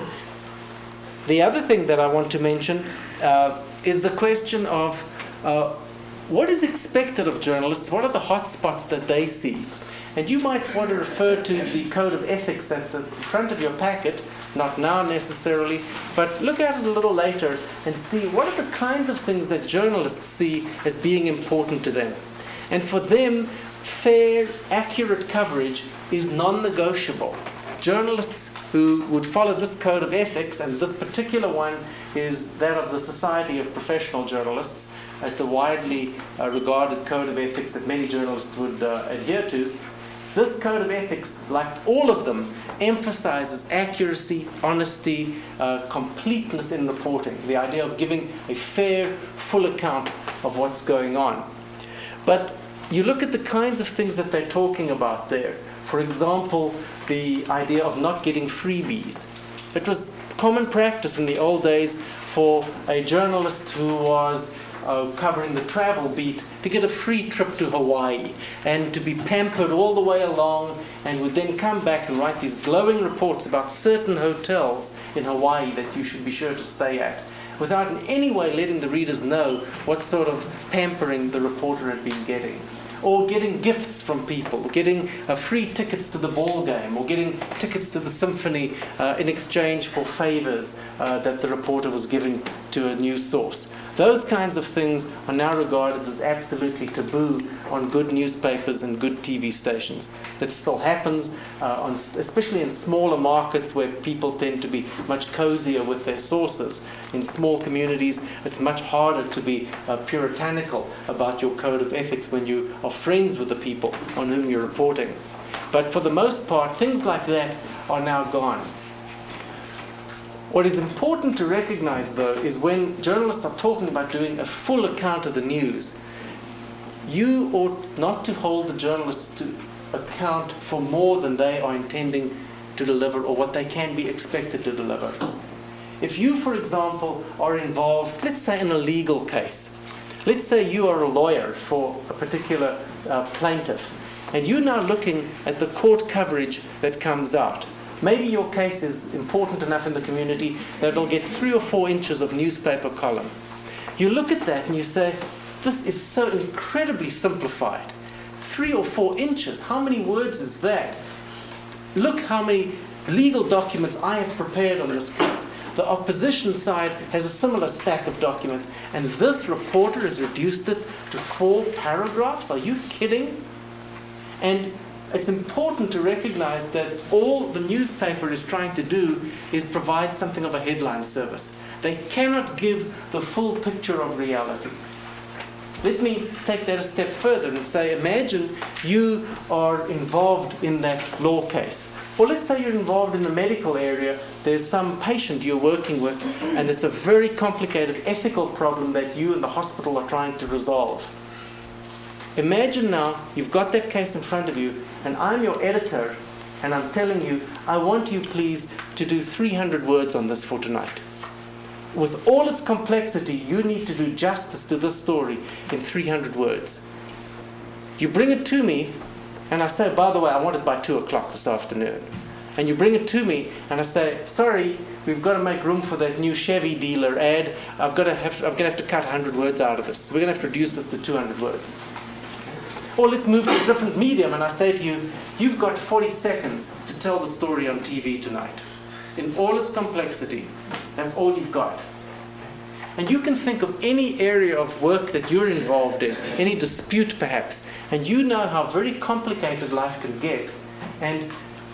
The other thing that I want to mention uh, is the question of uh, what is expected of journalists, what are the hot spots that they see? And you might want to refer to the code of ethics that's in front of your packet, not now necessarily, but look at it a little later and see what are the kinds of things that journalists see as being important to them. And for them, fair, accurate coverage is non-negotiable. Journalists who would follow this code of ethics, and this particular one is that of the Society of Professional Journalists. It's a widely uh, regarded code of ethics that many journalists would uh, adhere to. This code of ethics, like all of them, emphasizes accuracy, honesty, uh, completeness in reporting, the idea of giving a fair, full account of what's going on. But you look at the kinds of things that they're talking about there. For example, the idea of not getting freebies. It was common practice in the old days for a journalist who was uh, covering the travel beat to get a free trip to Hawaii and to be pampered all the way along, and would then come back and write these glowing reports about certain hotels in Hawaii that you should be sure to stay at, without in any way letting the readers know what sort of pampering the reporter had been getting. or getting gifts from people, getting uh, free tickets to the ball game, or getting tickets to the symphony uh, in exchange for favors uh, that the reporter was giving to a news source. Those kinds of things are now regarded as absolutely taboo on good newspapers and good T V stations. It still happens, uh, on, especially in smaller markets where people tend to be much cozier with their sources. In small communities, it's much harder to be uh, puritanical about your code of ethics when you are friends with the people on whom you're reporting. But for the most part, things like that are now gone. What is important to recognize, though, is when journalists are talking about doing a full account of the news, you ought not to hold the journalists to account for more than they are intending to deliver or what they can be expected to deliver. If you, for example, are involved, let's say in a legal case, let's say you are a lawyer for a particular uh, plaintiff, and you're now looking at the court coverage that comes out. Maybe your case is important enough in the community that it'll get three or four inches of newspaper column. You look at that and you say, this is so incredibly simplified. Three or four inches, how many words is that? Look how many legal documents I have prepared on this case. The opposition side has a similar stack of documents, and this reporter has reduced it to four paragraphs? Are you kidding? And it's important to recognize that all the newspaper is trying to do is provide something of a headline service. They cannot give the full picture of reality. Let me take that a step further and say, imagine you are involved in that law case. Or let's say you're involved in the medical area. There's some patient you're working with, and it's a very complicated ethical problem that you and the hospital are trying to resolve. Imagine now you've got that case in front of you, and I'm your editor, and I'm telling you, I want you please to do three hundred words on this for tonight. With all its complexity, you need to do justice to this story in three hundred words. You bring it to me, and I say, by the way, I want it by two o'clock this afternoon. And you bring it to me, and I say, sorry, we've got to make room for that new Chevy dealer ad. I've got to have, I'm going to have to cut one hundred words out of this. We're going to have to reduce this to two hundred words. Or let's move to a different medium, and I say to you, you've got forty seconds to tell the story on T V tonight. In all its complexity, that's all you've got. And you can think of any area of work that you're involved in, any dispute perhaps, and you know how very complicated life can get. And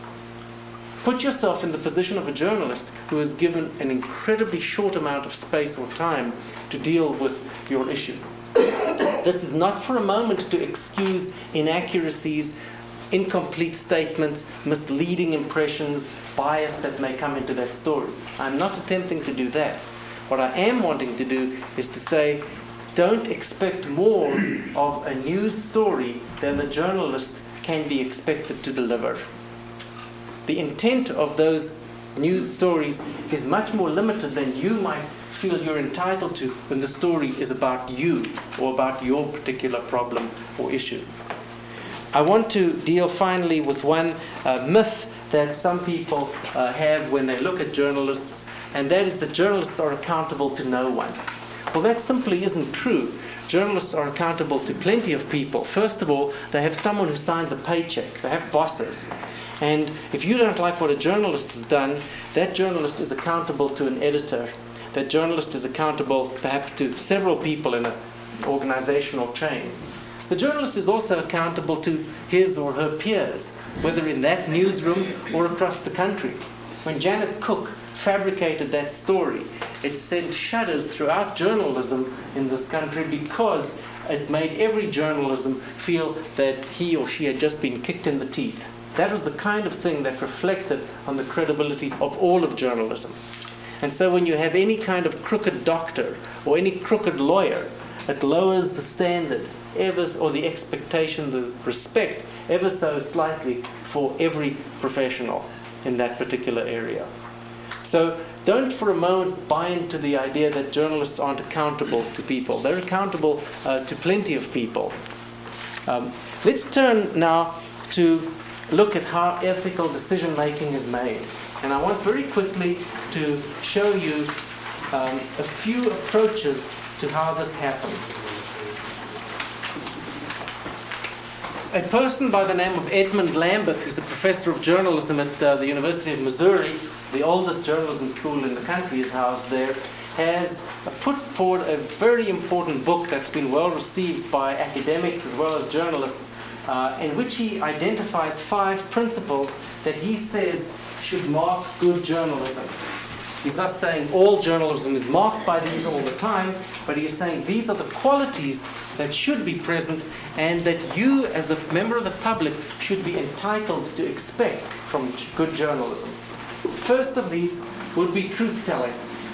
put yourself in the position of a journalist who is given an incredibly short amount of space or time to deal with your issue. This is not for a moment to excuse inaccuracies, incomplete statements, misleading impressions, bias that may come into that story. I'm not attempting to do that. What I am wanting to do is to say, don't expect more of a news story than the journalist can be expected to deliver. The intent of those news stories is much more limited than you might feel you're entitled to when the story is about you or about your particular problem or issue. I want to deal finally with one uh, myth that some people uh, have when they look at journalists, and that is that journalists are accountable to no one. Well, that simply isn't true. Journalists are accountable to plenty of people. First of all, they have someone who signs a paycheck. They have bosses. And if you don't like what a journalist has done, that journalist is accountable to an editor. That journalist is accountable perhaps to several people in an organizational chain. The journalist is also accountable to his or her peers, whether in that newsroom or across the country. When Janet Cook fabricated that story, it sent shudders throughout journalism in this country because it made every journalism feel that he or she had just been kicked in the teeth. That was the kind of thing that reflected on the credibility of all of journalism. And so when you have any kind of crooked doctor or any crooked lawyer, it lowers the standard ever, or the expectation, the respect, ever so slightly for every professional in that particular area. So don't for a moment buy into the idea that journalists aren't accountable to people. They're accountable uh, to plenty of people. Um, let's turn now to look at how ethical decision making is made. And I want very quickly to show you um, a few approaches to how this happens. A person by the name of Edmund Lambeth, who's a professor of journalism at uh, the University of Missouri, the oldest journalism school in the country is housed there, has put forward a very important book that's been well received by academics as well as journalists, uh, in which he identifies five principles that he says should mark good journalism. He's not saying all journalism is marked by these all the time, but he is saying these are the qualities that should be present and that you as a member of the public should be entitled to expect from good journalism. First of these would be truth-telling.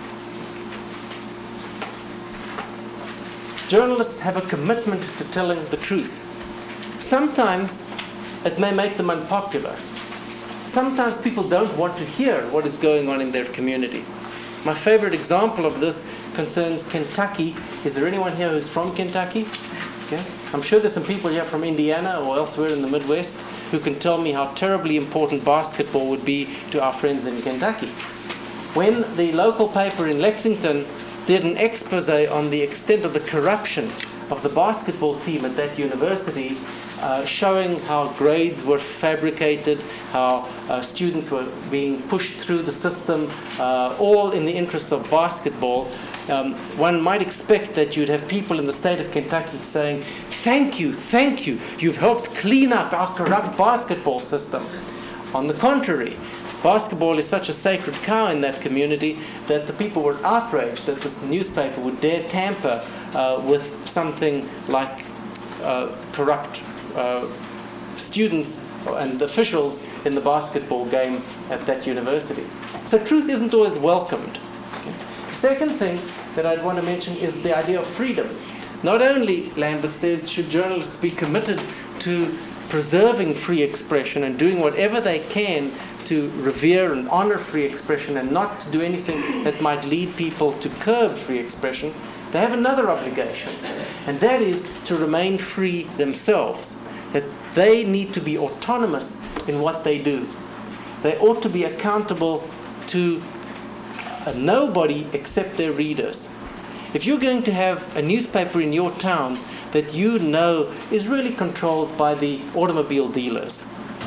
Journalists have a commitment to telling the truth. Sometimes it may make them unpopular. Sometimes people don't want to hear what is going on in their community. My favorite example of this concerns Kentucky. Is there anyone here who's from Kentucky? Yeah? I'm sure there's some people here from Indiana or elsewhere in the Midwest who can tell me how terribly important basketball would be to our friends in Kentucky. When the local paper in Lexington did an expose on the extent of the corruption of the basketball team at that university, uh, showing how grades were fabricated, how uh, students were being pushed through the system, uh, all in the interests of basketball, um, one might expect that you'd have people in the state of Kentucky saying, "Thank you, thank you, you've helped clean up our corrupt basketball system." On the contrary, basketball is such a sacred cow in that community that the people were outraged that this newspaper would dare tamper uh, with something like uh, corrupt uh, students and officials in the basketball game at that university. So truth isn't always welcomed. Okay? Second thing that I'd want to mention is the idea of freedom. Not only, Lambeth says, should journalists be committed to preserving free expression and doing whatever they can to revere and honor free expression and not to do anything that might lead people to curb free expression, they have another obligation, and that is to remain free themselves. That they need to be autonomous in what they do. They ought to be accountable to uh, nobody except their readers. If you're going to have a newspaper in your town that you know is really controlled by the automobile dealers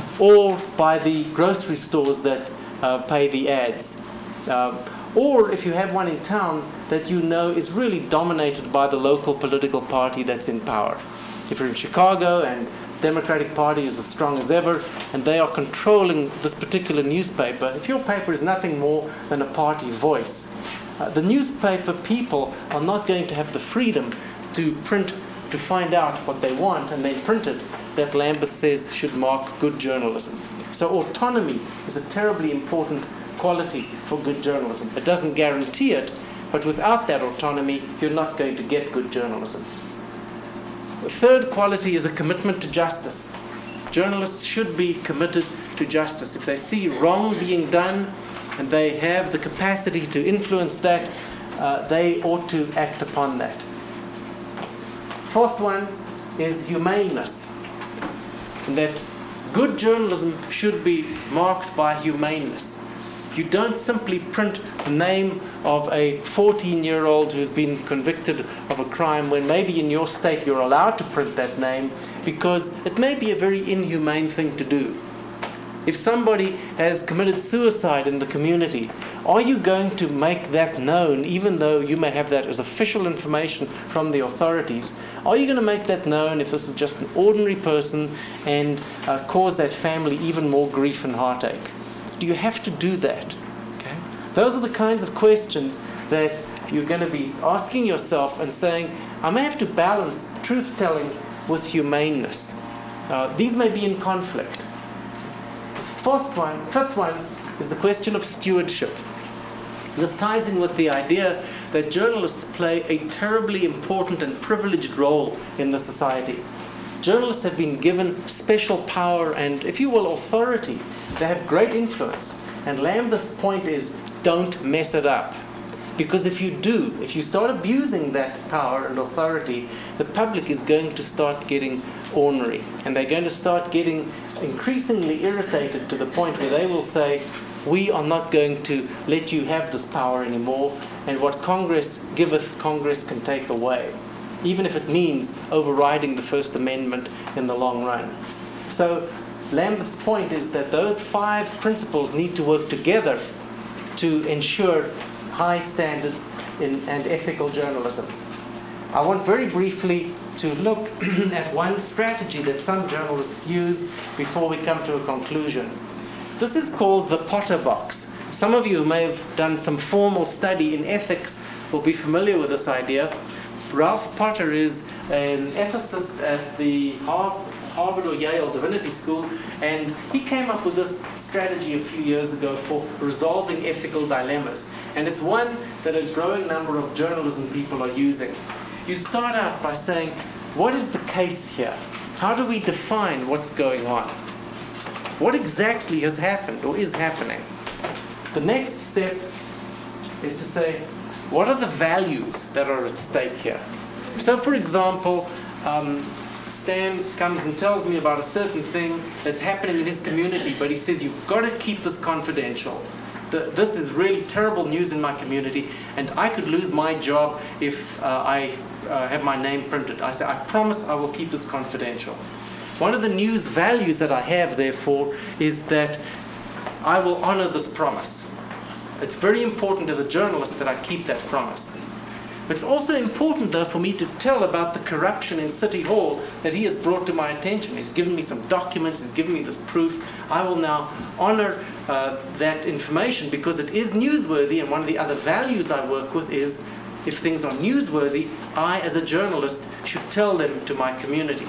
or by the grocery stores that uh, pay the ads, uh, or if you have one in town that you know is really dominated by the local political party that's in power. If you're in Chicago and the Democratic Party is as strong as ever and they are controlling this particular newspaper, if your paper is nothing more than a party voice, uh, the newspaper people are not going to have the freedom to print, to find out what they want and then print it, that Lambeth says should mark good journalism. So autonomy is a terribly important quality for good journalism. It doesn't guarantee it, but without that autonomy, you're not going to get good journalism. The third quality is a commitment to justice. Journalists should be committed to justice. If they see wrong being done and they have the capacity to influence that, uh, they ought to act upon that. Fourth one is humaneness. And that good journalism should be marked by humaneness. You don't simply print the name of a fourteen-year-old who's been convicted of a crime when maybe in your state you're allowed to print that name because it may be a very inhumane thing to do. If somebody has committed suicide in the community, are you going to make that known, even though you may have that as official information from the authorities? Are you going to make that known if this is just an ordinary person and uh, cause that family even more grief and heartache? Do you have to do that? Okay? Those are the kinds of questions that you're going to be asking yourself and saying, I may have to balance truth-telling with humaneness. Uh, these may be in conflict. The fourth one, fifth one is the question of stewardship. This ties in with the idea that journalists play a terribly important and privileged role in the society. Journalists have been given special power and, if you will, authority. They have great influence. And Lambeth's point is, don't mess it up. Because if you do, if you start abusing that power and authority, the public is going to start getting ornery. And they're going to start getting increasingly irritated to the point where they will say, we are not going to let you have this power anymore, and what Congress giveth, Congress can take away. Even if it means overriding the First Amendment in the long run. So Lambeth's point is that those five principles need to work together to ensure high standards in, and ethical journalism. I want very briefly to look at one strategy that some journalists use before we come to a conclusion. This is called the Potter box. Some of you may have done some formal study in ethics will be familiar with this idea. Ralph Potter is an ethicist at the Harvard or Yale Divinity School, and he came up with this strategy a few years ago for resolving ethical dilemmas. And it's one that a growing number of journalism people are using. You start out by saying, what is the case here? How do we define what's going on? What exactly has happened or is happening? The next step is to say, what are the values that are at stake here? So, for example, um, Stan comes and tells me about a certain thing that's happening in his community, but he says, you've got to keep this confidential. The, this is really terrible news in my community, and I could lose my job if uh, I uh, have my name printed. I say, I promise I will keep this confidential. One of the news values that I have, therefore, is that I will honor this promise. It's very important as a journalist that I keep that promise. But it's also important, though, for me to tell about the corruption in City Hall that he has brought to my attention. He's given me some documents, he's given me this proof. I will now honor uh, that information because it is newsworthy, and one of the other values I work with is if things are newsworthy, I, as a journalist, should tell them to my community.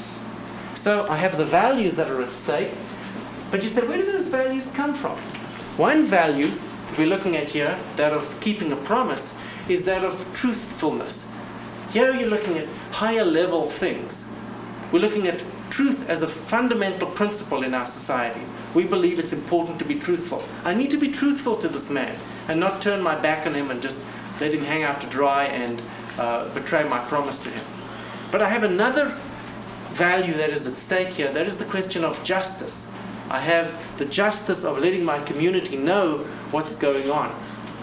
So I have the values that are at stake, but you said, where do those values come from? One value we're looking at here, that of keeping a promise, is that of truthfulness. Here you're looking at higher level things. We're looking at truth as a fundamental principle in our society. We believe it's important to be truthful. I need to be truthful to this man and not turn my back on him and just let him hang out to dry and uh, betray my promise to him. But I have another value that is at stake here. That is the question of justice. I have the justice of letting my community know what's going on.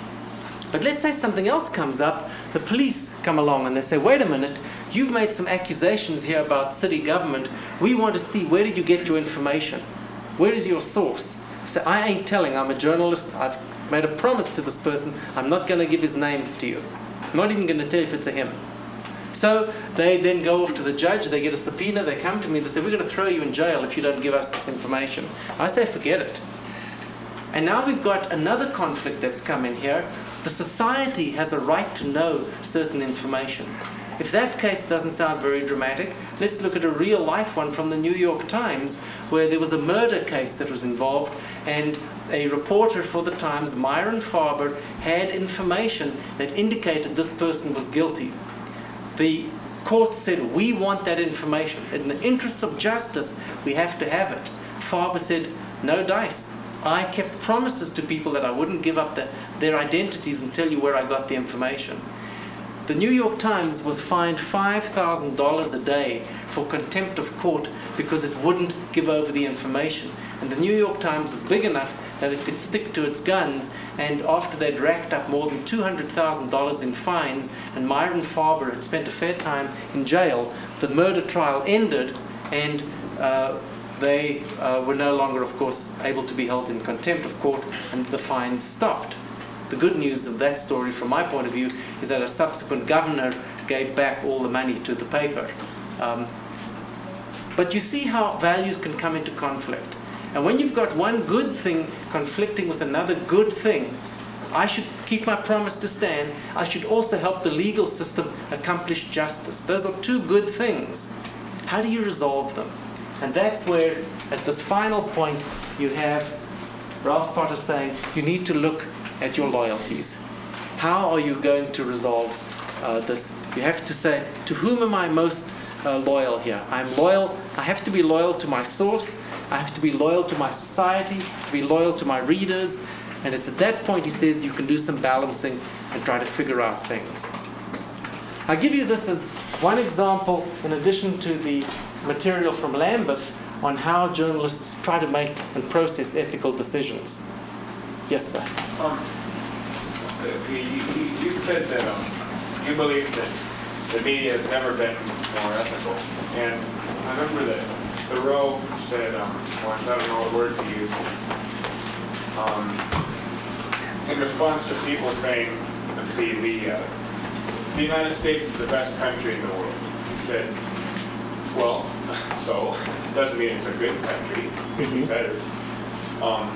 But let's say something else comes up. The police come along and they say, wait a minute, you've made some accusations here about city government. We want to see, where did you get your information? Where is your source? I say, I ain't telling. I'm a journalist. I've made a promise to this person. I'm not going to give his name to you. I'm not even going to tell you if it's a him. So they then go off to the judge, they get a subpoena, they come to me, they say, we're going to throw you in jail if you don't give us this information. I say, forget it. And now we've got another conflict that's come in here. The society has a right to know certain information. If that case doesn't sound very dramatic, let's look at a real life one from the New York Times, where there was a murder case that was involved, and a reporter for the Times, Myron Faber, had information that indicated this person was guilty. The court said, we want that information. In the interests of justice, we have to have it. Faber said, no dice. I kept promises to people that I wouldn't give up the, their identities and tell you where I got the information. The New York Times was fined five thousand dollars a day for contempt of court because it wouldn't give over the information. And the New York Times was big enough that it could stick to its guns, and after they'd racked up more than two hundred thousand dollars in fines, and Myron Faber had spent a fair time in jail, the murder trial ended, and uh, they uh, were no longer, of course, able to be held in contempt of court, and the fines stopped. The good news of that story, from my point of view, is that a subsequent governor gave back all the money to the paper. Um, but you see how values can come into conflict. And when you've got one good thing conflicting with another good thing, I should keep my promise to Stan. I should also help the legal system accomplish justice. Those are two good things. How do you resolve them? And that's where, at this final point, you have Ralph Potter saying, you need to look at your loyalties. How are you going to resolve uh, this? You have to say, to whom am I most uh, loyal here? I'm loyal. I have to be loyal to my source. I have to be loyal to my society, to be loyal to my readers. And it's at that point, he says, you can do some balancing and try to figure out things. I'll give you this as one example, in addition to the material from Lambeth, on how journalists try to make and process ethical decisions. Yes, sir. Um, you, you, you said that um, you believe that the media has never been more ethical. And I remember that Thoreau said um, once, I don't know what word to use, um, in response to people saying, let's see, the, uh, the United States is the best country in the world. He said, well, so, doesn't mean it's a good country, it could be better. Um,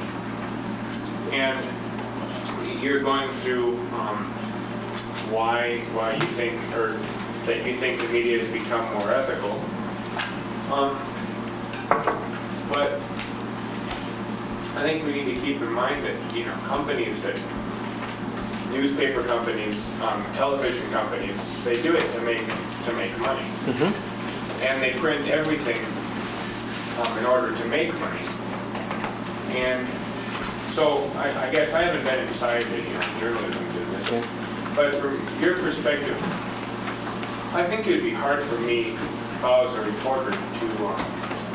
and you're going through um, why why you think, or that you think the media has become more ethical. Um, but I think we need to keep in mind that, you know, companies that, newspaper companies, um, television companies, they do it to make to make money. Mm-hmm. And they print everything um, in order to make money. And so I, I guess I haven't been inside the you know, journalism business, yeah. But from your perspective, I think it'd be hard for me, if I was a reporter, to um,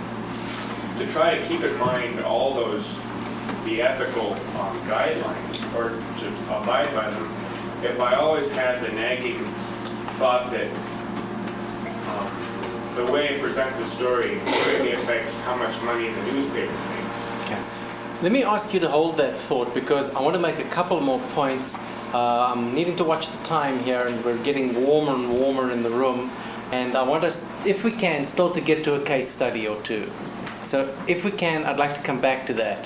to try to keep in mind all those the ethical um, guidelines, or to abide by them, if I always had the nagging thought that um, the way I present the story really affects how much money the newspaper makes. Okay. Let me ask you to hold that thought, because I want to make a couple more points. Uh, I'm needing to watch the time here, and we're getting warmer and warmer in the room. And I want us, if we can, still to get to a case study or two. So if we can, I'd like to come back to that.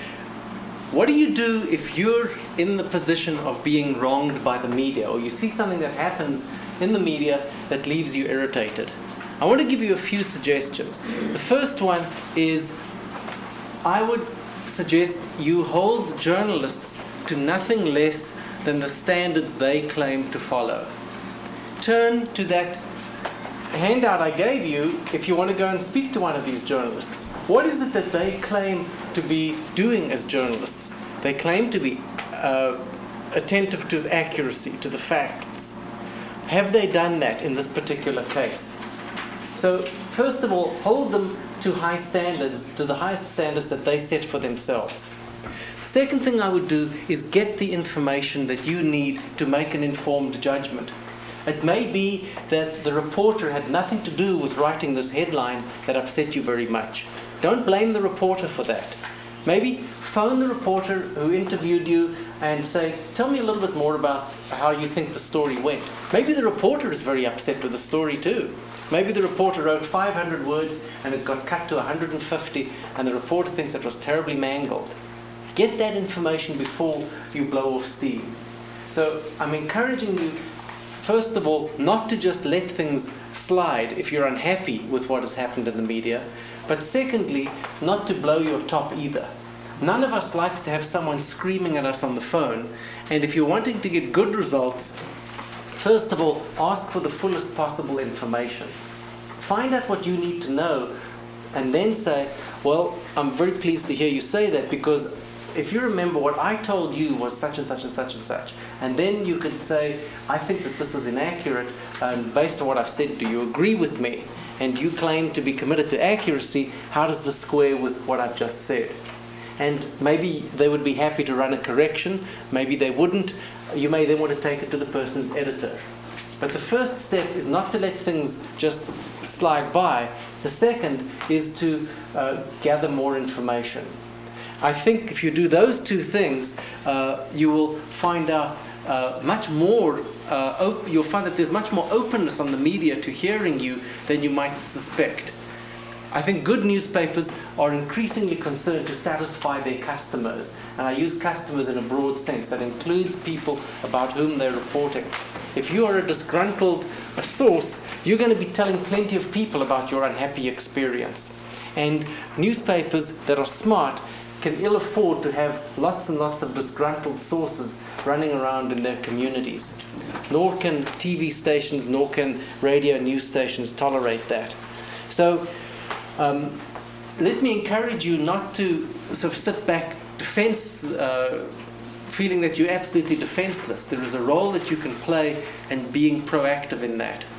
What do you do if you're in the position of being wronged by the media, or you see something that happens in the media that leaves you irritated? I want to give you a few suggestions. The first one is, I would suggest you hold journalists to nothing less than the standards they claim to follow. Turn to that handout I gave you if you want to go and speak to one of these journalists. What is it that they claim to be doing as journalists? They claim to be uh, attentive to accuracy, to the facts. Have they done that in this particular case? So, first of all, hold them to high standards, to the highest standards that they set for themselves. Second thing I would do is get the information that you need to make an informed judgment. It may be that the reporter had nothing to do with writing this headline that upset you very much. Don't blame the reporter for that. Maybe phone the reporter who interviewed you and say, tell me a little bit more about how you think the story went. Maybe the reporter is very upset with the story too. Maybe the reporter wrote five hundred words and it got cut to one hundred fifty, and the reporter thinks it was terribly mangled. Get that information before you blow off steam. So I'm encouraging you, first of all, not to just let things slide if you're unhappy with what has happened in the media, but secondly, not to blow your top either. None of us likes to have someone screaming at us on the phone, and if you're wanting to get good results, first of all, ask for the fullest possible information. Find out what you need to know, and then say, well, I'm very pleased to hear you say that, because if you remember what I told you was such and such and such and such, and then you could say, I think that this was inaccurate, and based on what I've said, do you agree with me? And you claim to be committed to accuracy, how does this square with what I've just said? And maybe they would be happy to run a correction, maybe they wouldn't. You may then want to take it to the person's editor. But the first step is not to let things just slide by. The second is to uh, gather more information. I think if you do those two things, uh, you will find out uh, much more, uh, op- you'll find that there's much more openness on the media to hearing you than you might suspect. I think good newspapers are increasingly concerned to satisfy their customers. And I use customers in a broad sense. That includes people about whom they're reporting. If you are a disgruntled a source, you're going to be telling plenty of people about your unhappy experience. And newspapers that are smart can ill afford to have lots and lots of disgruntled sources running around in their communities. Nor can T V stations, nor can radio news stations tolerate that. So um, let me encourage you not to sort of sit back defense, uh, feeling that you're absolutely defenseless. There is a role that you can play in being proactive in that.